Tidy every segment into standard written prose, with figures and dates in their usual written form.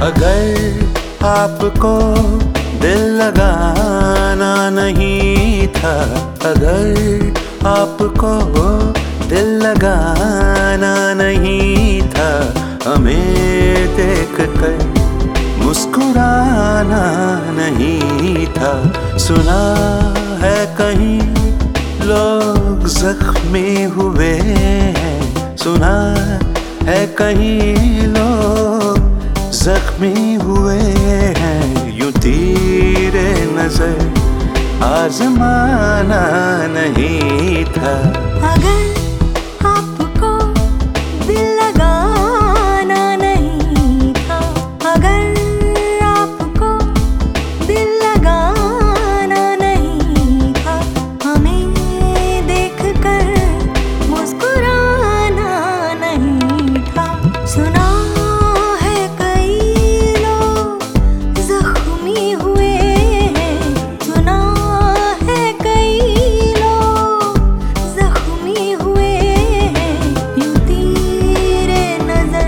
अगर आपको दिल लगाना नहीं था, अगर आपको दिल लगाना नहीं था, हमें देख कर मुस्कुराना नहीं था। सुना है कहीं लोग जख्मी हुए हैं, सुना है कहीं लोग जख्मी हुए हैं। यूं तीरे नजर आजमाना नहीं था। अगर आपको दिल लगाना नहीं था, अगर आपको दिल लगाना नहीं था, हमें देख कर मुस्कुराना नहीं था। सुना है कई लोग जख्मी हुए हैं, सुना है कई लोग जख्मी हुए हैं। यूं तीरे नजर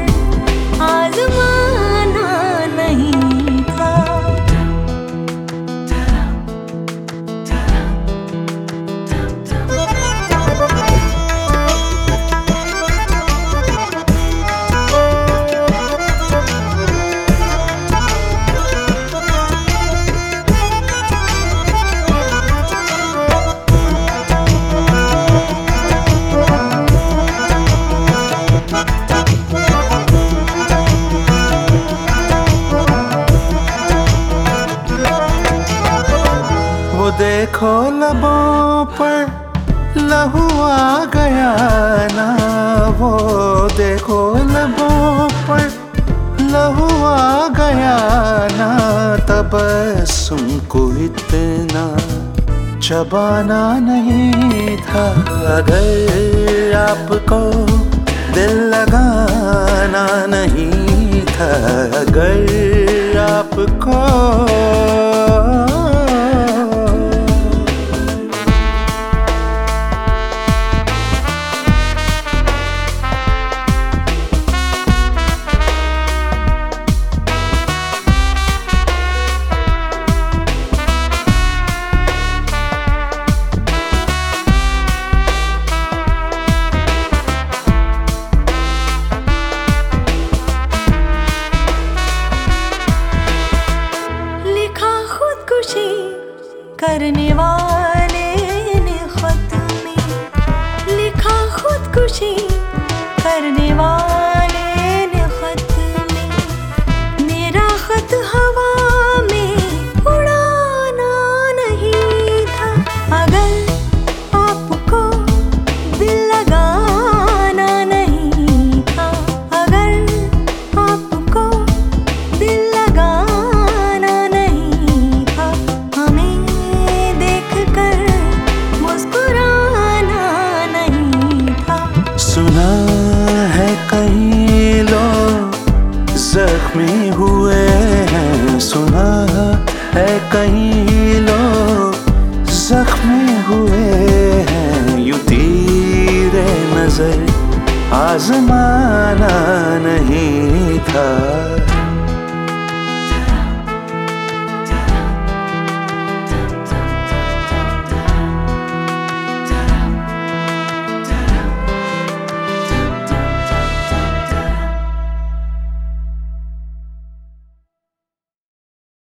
आजमाना नहीं था। वो देखो लबों पर लहू आ गया ना, वो देखो लबों पर लहू आ गया ना। तबस्सुम को इतना चबाना नहीं था। अगर आपको दिल लगाना नहीं था, अगर आपको करने वाले ने खत में लिखा, खुदकुशी करने वाले ने खत में। मेरा खत हवा में उड़ाना नहीं था। अगर आपको दिल लगाना नहीं था, अगर आपको दिल लगाना नहीं था, हमें सुना है कहीं लोग जख्मी हुए हैं, सुना है कहीं लोग जख्मी हुए हैं। यूं तीरे नजर आजमाना नहीं था।